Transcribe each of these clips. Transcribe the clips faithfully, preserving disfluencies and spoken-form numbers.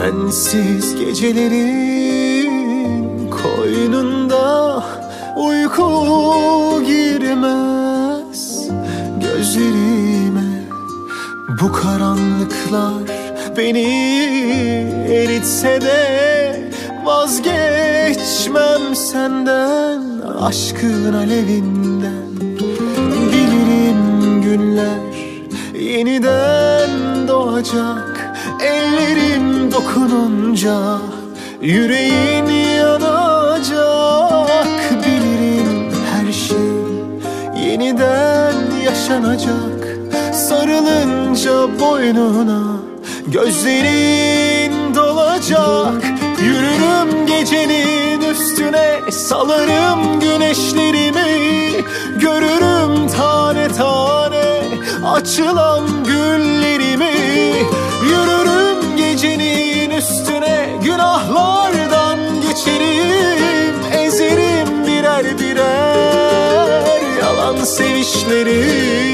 Sensiz gecelerin koynunda uyku girmez gözlerime. Bu karanlıklar beni eritse de vazgeçmem senden, aşkın alevinden. Bilirim günler yeniden doğacak, ellerim dokununca yüreğin yanacak. Bilirim her şey yeniden yaşanacak, sarılınca boynuna gözlerin dolacak. Yürürüm gecenin üstüne, salarım güneşlerimi, görürüm tane tane açılan güllerimi. Yürürüm gecenin üstüne, günahlardan geçerim, ezerim birer birer yalan sevişleri.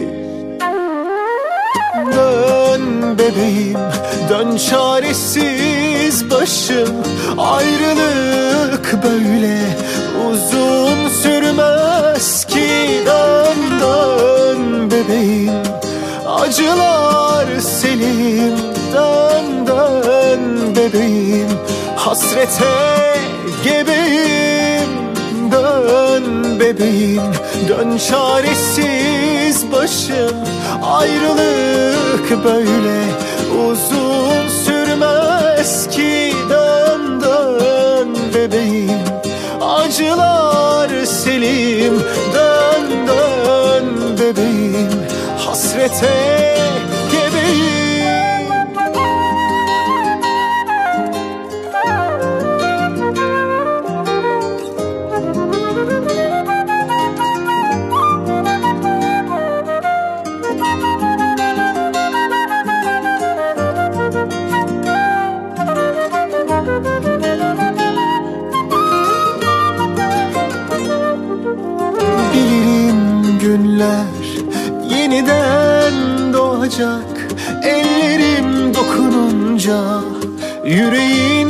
Dön bebeğim, dön çaresiz başım, ayrılık böyle uzun sürmez ki. Dön dön bebeğim, acılar selim. Dön dön bebeğim, hasrete gebeyim. Dön bebeğim, dön çaresiz başım, ayrılık böyle uzun sürmez ki. Dön dön bebeğim, acılar selim. Dön dön bebeğim, hasrete gebeyim. Bilirim günler yeniden doğacak, ellerim dokununca yüreğin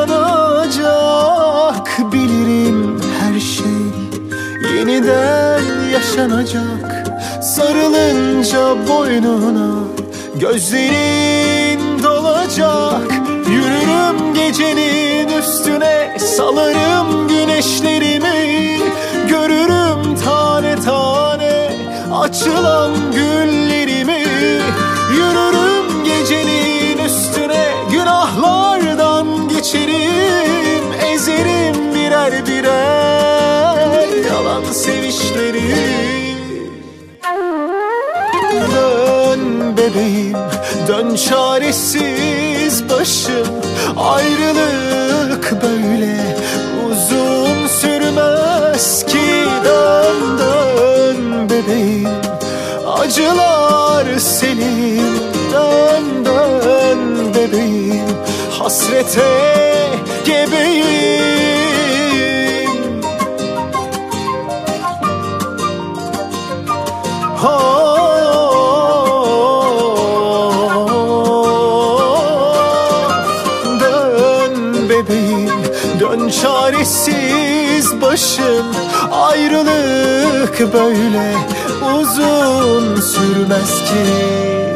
yanacak. Bilirim her şey yeniden yaşanacak, sarılınca boynuna gözlerin dolacak. Yürürüm gecenin üstüne, salarım güneşlerimi, görürüm tane tane açılan güllerimi. Yürürüm gecenin üstüne, günahlardan geçerim, ezerim birer birer yalan sevişleri. Dön bebeğim, dön çaresiz başım, ayrılık böyle uzun sürmez ki. Dön dön bebeğim, acılar selim. Dön dön bebeğim, hasrete gebeyim. Oh. Dön çaresiz başım, ayrılık böyle uzun sürmez ki.